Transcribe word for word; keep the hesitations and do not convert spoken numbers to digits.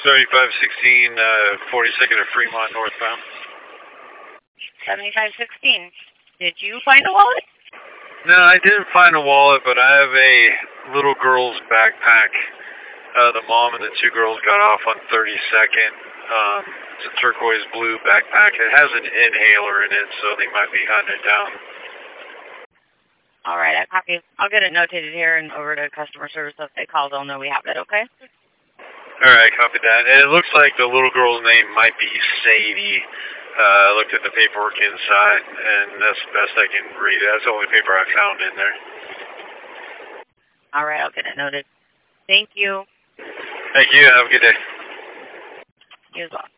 seventy-five sixteen, uh, forty-second of Fremont northbound. seventy-five sixteen. Did you find a wallet? No, I didn't find a wallet, but I have a little girl's backpack. Uh, the mom and the two girls got off on thirty-second. Um, it's a turquoise blue backpack. It has an inhaler in it, so they might be hunting it down. All right, I copy. I'll get it notated here and over to customer service. So if they call, they'll know we have it, okay? All right, copy that. And it looks like the little girl's name might be Sadie. Uh, I looked at the paperwork inside, and that's the best I can read. That's the only paper I found in there. All right, I'll get it noted. Thank you. Thank you. Have a good day. You as well.